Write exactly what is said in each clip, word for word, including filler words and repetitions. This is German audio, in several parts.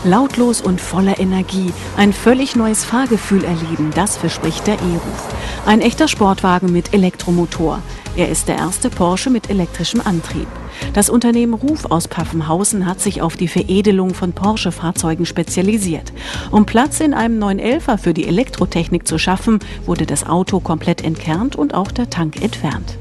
Lautlos und voller Energie, ein völlig neues Fahrgefühl erleben, das verspricht der E-Ruf. Ein echter Sportwagen mit Elektromotor. Er ist der erste Porsche mit elektrischem Antrieb. Das Unternehmen Ruf aus Pfaffenhausen hat sich auf die Veredelung von Porsche-Fahrzeugen spezialisiert. Um Platz in einem neun elfer für die Elektrotechnik zu schaffen, wurde das Auto komplett entkernt und auch der Tank entfernt.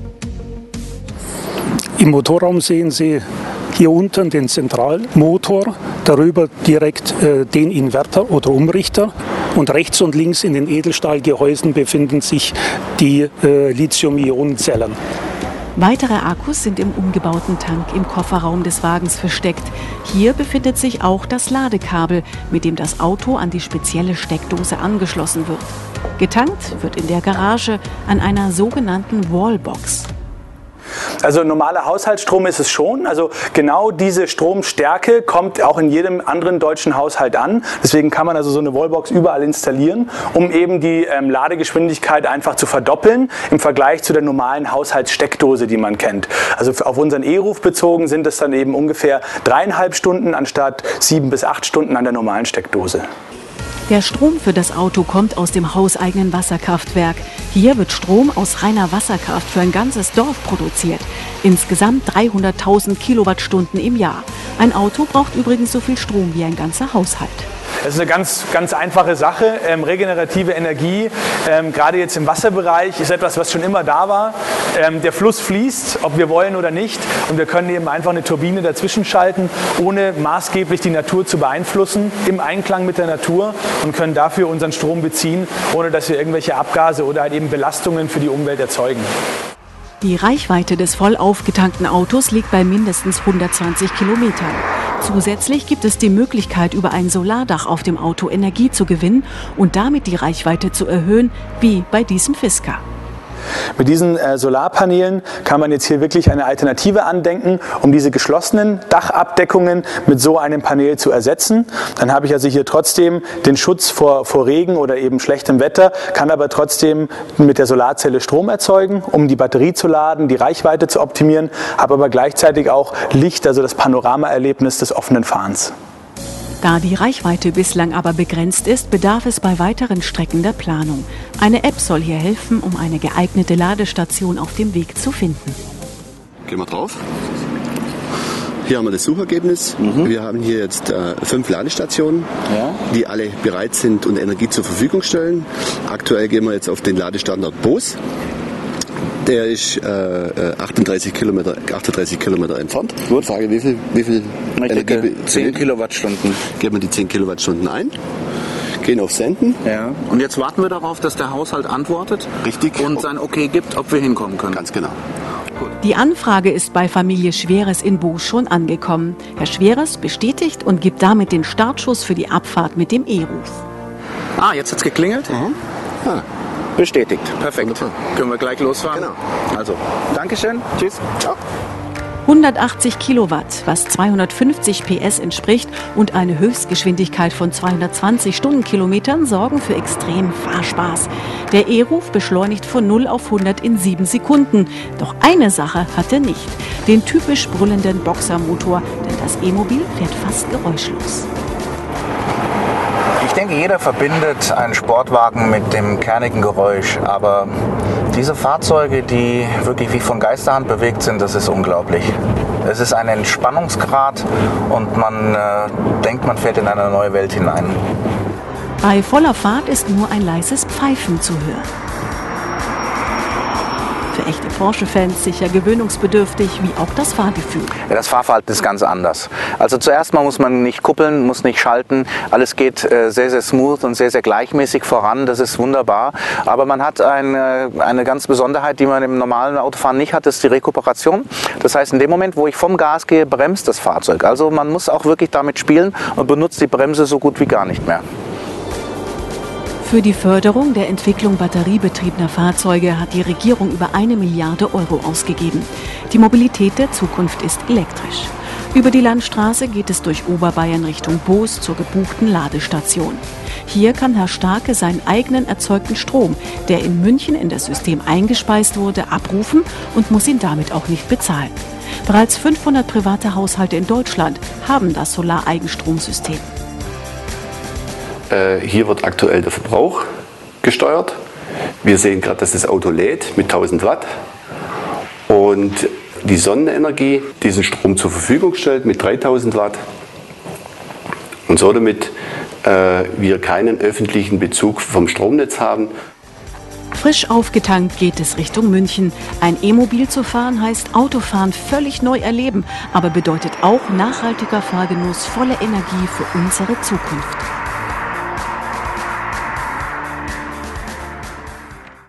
Im Motorraum sehen Sie hier unten den Zentralmotor, darüber direkt äh, den Inverter oder Umrichter und rechts und links in den Edelstahlgehäusen befinden sich die äh, Lithium-Ionen-Zellen. Weitere Akkus sind im umgebauten Tank im Kofferraum des Wagens versteckt. Hier befindet sich auch das Ladekabel, mit dem das Auto an die spezielle Steckdose angeschlossen wird. Getankt wird in der Garage an einer sogenannten Wallbox. Also normaler Haushaltsstrom ist es schon. Also genau diese Stromstärke kommt auch in jedem anderen deutschen Haushalt an. Deswegen kann man also so eine Wallbox überall installieren, um eben die ähm, Ladegeschwindigkeit einfach zu verdoppeln im Vergleich zu der normalen Haushaltssteckdose, die man kennt. Also auf unseren E-Ruf bezogen sind es dann eben ungefähr dreieinhalb Stunden anstatt sieben bis acht Stunden an der normalen Steckdose. Der Strom für das Auto kommt aus dem hauseigenen Wasserkraftwerk. Hier wird Strom aus reiner Wasserkraft für ein ganzes Dorf produziert. Insgesamt dreihunderttausend Kilowattstunden im Jahr. Ein Auto braucht übrigens so viel Strom wie ein ganzer Haushalt. Das ist eine ganz, ganz einfache Sache. Ähm, regenerative Energie, ähm, gerade jetzt im Wasserbereich, ist etwas, was schon immer da war. Ähm, der Fluss fließt, ob wir wollen oder nicht. Und wir können eben einfach eine Turbine dazwischen schalten, ohne maßgeblich die Natur zu beeinflussen, im Einklang mit der Natur und können dafür unseren Strom beziehen, ohne dass wir irgendwelche Abgase oder halt eben Belastungen für die Umwelt erzeugen. Die Reichweite des voll aufgetankten Autos liegt bei mindestens hundertzwanzig Kilometern. Zusätzlich gibt es die Möglichkeit, über ein Solardach auf dem Auto Energie zu gewinnen und damit die Reichweite zu erhöhen, wie bei diesem Fisker. Mit diesen äh, Solarpanelen kann man jetzt hier wirklich eine Alternative andenken, um diese geschlossenen Dachabdeckungen mit so einem Panel zu ersetzen. Dann habe ich also hier trotzdem den Schutz vor, vor Regen oder eben schlechtem Wetter, kann aber trotzdem mit der Solarzelle Strom erzeugen, um die Batterie zu laden, die Reichweite zu optimieren, habe aber gleichzeitig auch Licht, also das Panoramaerlebnis des offenen Fahrens. Da die Reichweite bislang aber begrenzt ist, bedarf es bei weiteren Strecken der Planung. Eine App soll hier helfen, um eine geeignete Ladestation auf dem Weg zu finden. Gehen wir drauf. Hier haben wir das Suchergebnis. Mhm. Wir haben hier jetzt äh, fünf Ladestationen, ja, die alle bereit sind und Energie zur Verfügung stellen. Aktuell gehen wir jetzt auf den Ladestandard Boos. Der ist äh, achtunddreißig Kilometer, achtunddreißig Kilometer entfernt. Gut. Frage, wie viel, wie viel Energie? zehn Kilowattstunden. Geben wir die zehn Kilowattstunden ein, gehen auf Senden. Ja. Und jetzt warten wir darauf, dass der Haushalt antwortet. Richtig. Und sein Okay gibt, ob wir hinkommen können. Ganz genau. Gut. Die Anfrage ist bei Familie Schweres in Boos schon angekommen. Herr Schweres bestätigt und gibt damit den Startschuss für die Abfahrt mit dem E-Ruf. Ah, jetzt hat es geklingelt. Mhm. Ja. Bestätigt. Perfekt. Wunderbar. Können wir gleich losfahren? Genau. Also, Dankeschön. Tschüss. Ciao. hundertachtzig Kilowatt, was zweihundertfünfzig P S entspricht, und eine Höchstgeschwindigkeit von zweihundertzwanzig Stundenkilometern sorgen für extremen Fahrspaß. Der E-Ruf beschleunigt von null auf hundert in sieben Sekunden. Doch eine Sache hat er nicht: den typisch brüllenden Boxermotor, denn das E-Mobil fährt fast geräuschlos. Ich denke, jeder verbindet einen Sportwagen mit dem kernigen Geräusch, aber diese Fahrzeuge, die wirklich wie von Geisterhand bewegt sind, das ist unglaublich. Es ist ein Entspannungsgrad und man äh, denkt, man fährt in eine neue Welt hinein. Bei voller Fahrt ist nur ein leises Pfeifen zu hören. Für echte Porsche-Fans sicher gewöhnungsbedürftig, wie auch das Fahrgefühl. Ja, das Fahrverhalten ist ganz anders. Also zuerst mal muss man nicht kuppeln, muss nicht schalten. Alles geht äh, sehr, sehr smooth und sehr, sehr gleichmäßig voran. Das ist wunderbar. Aber man hat eine, eine ganz Besonderheit, die man im normalen Autofahren nicht hat, das ist die Rekuperation. Das heißt, in dem Moment, wo ich vom Gas gehe, bremst das Fahrzeug. Also man muss auch wirklich damit spielen und benutzt die Bremse so gut wie gar nicht mehr. Für die Förderung der Entwicklung batteriebetriebener Fahrzeuge hat die Regierung über eine Milliarde Euro ausgegeben. Die Mobilität der Zukunft ist elektrisch. Über die Landstraße geht es durch Oberbayern Richtung Boos zur gebuchten Ladestation. Hier kann Herr Starke seinen eigenen erzeugten Strom, der in München in das System eingespeist wurde, abrufen und muss ihn damit auch nicht bezahlen. Bereits fünfhundert private Haushalte in Deutschland haben das Solareigenstromsystem. Äh, hier wird aktuell der Verbrauch gesteuert. Wir sehen gerade, dass das Auto lädt mit tausend Watt und die Sonnenenergie diesen Strom zur Verfügung stellt mit dreitausend Watt und so damit äh, wir keinen öffentlichen Bezug vom Stromnetz haben. Frisch aufgetankt geht es Richtung München. Ein E-Mobil zu fahren heißt Autofahren völlig neu erleben, aber bedeutet auch nachhaltiger Fahrgenuss, volle Energie für unsere Zukunft.